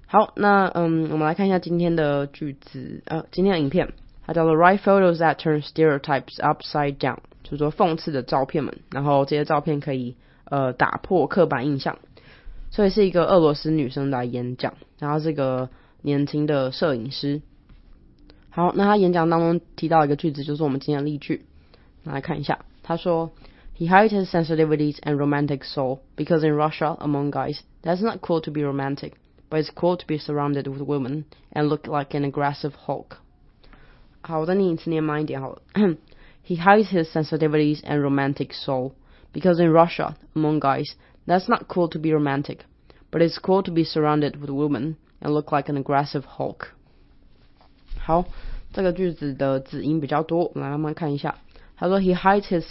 好，那我们来看一下今天的句子，今天的影片，它叫做 Write photos that turn stereotypes upside down， 就是说讽刺的照片们，然后这些照片可以打破刻板印象。所以是一个俄罗斯女生来演讲，然后是个年轻的摄影师。好，那他演讲当中提到一个句子，就是我们今天的例句，来看一下。他说 He hides his sensitivities and romantic soul because in Russia, among guys, that's not cool to be romantic, but it's cool to be surrounded with women and look like an aggressive Hulk. 好，我再念一次，念慢一点好了。He hides his sensitivities and romantic soul because in Russia, among guys, that's not cool to be romantic, but it's cool to be surrounded with women and look like an aggressive Hulk. 好，这个句子的子音比较多，我们来慢慢看一下。他说 He hides his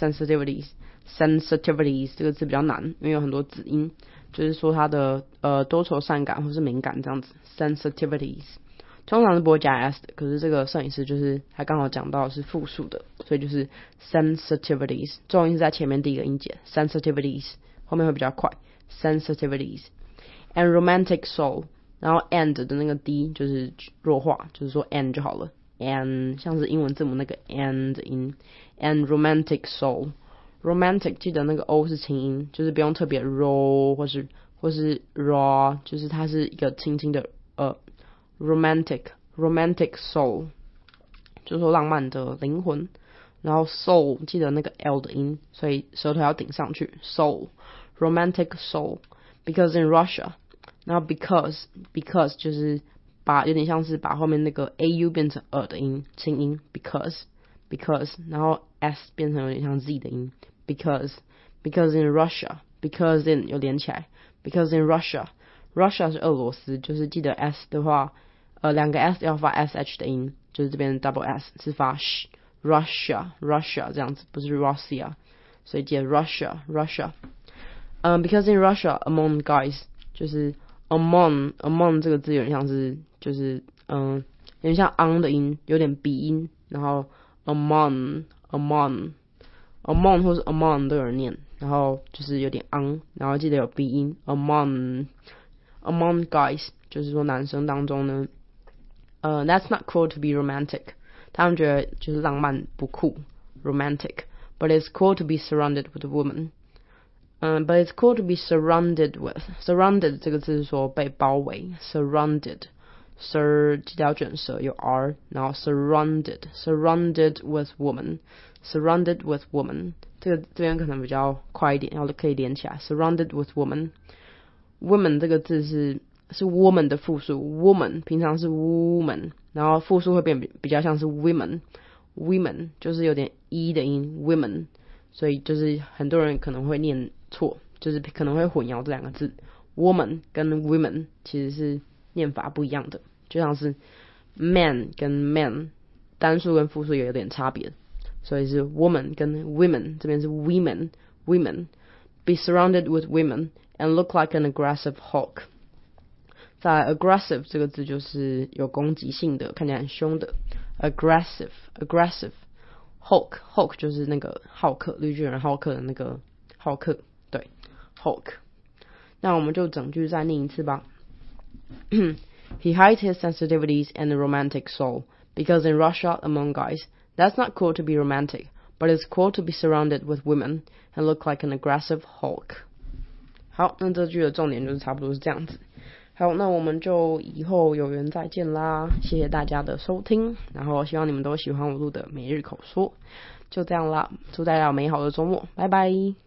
sensitivities 这个字比较难，因为有很多子音，就是说他的多愁善感或是敏感这样子。sensitivities 通常是不会加 s 的，可是这个摄影师就是他刚好讲到是复数的，所以就是 sensitivities， 重音是在前面第一个音节 sensitivities， 后面会比较快 sensitivities and romantic soul， 然后 and 的那个 d 就是弱化，就是说 and 就好了。and 像是英文字母那个 and 音 and romantic soul romantic 记得那个 o 是清音，就是不用特别 ro 或是 raw， 就是它是一个轻轻的romantic soul 就是说浪漫的灵魂，然后 soul 记得那个 l 的音，所以舌头要顶上去 soul romantic soul because in Russia， 然后 because 就是有点像是把后面那个 au 变成的音轻音 because， 然后 s 变成有点像 z 的音 because in Russia because in 有连起来 because in Russia 是俄罗斯，就是记得 s 的话两个 s 要发 sh 的音，就是这边 double s 是发 sh Russia 这样子，不是 Russia， 所以记得 Russia because in Russia among guys 就是 among 这个字有点像是就是有点像 on 的音，有点鼻音，然后 among 或是 among 都有人念，然后就是有点 on， 然后记得有鼻音 among guys 就是说男生当中呢that's not cool to be romantic， 他们觉得就是浪漫不酷 romantic， but it's cool to be surrounded with women，but it's cool to be surrounded with surrounded 这个字是说被包围 surrounded记得要卷舌有 r， 然后 surrounded with woman 这边可能比较快一点，然后可以连起来 surrounded with woman 这个字是 woman 的复数 woman 平常是 woman， 然后复数会变比较像是 women 就是有点 e 的音 women， 所以就是很多人可能会念错，就是可能会混淆这两个字 woman 跟 women 其实是念法不一样的，就像是 man 跟 man 单数跟复数也有点差别，所以是 woman 跟 women， 这边是 women be surrounded with women and look like an aggressive Hulk。 在 aggressive 这个字就是有攻击性的，看起来很凶的 aggressive Hulk 就是那个浩克，绿巨人浩克的那个浩克，对 Hulk。 那我们就整句再念一次吧。He hides his sensitivities and a romantic soul because in Russia among guys that's not cool to be romantic, but it's cool to be surrounded with women and look like an aggressive Hulk。 好，那这句的重点就是差不多是这样子。好，那我们就以后有缘再见啦，谢谢大家的收听，然后希望你们都喜欢我录的每日口说，就这样啦，祝大家有美好的周末，拜拜。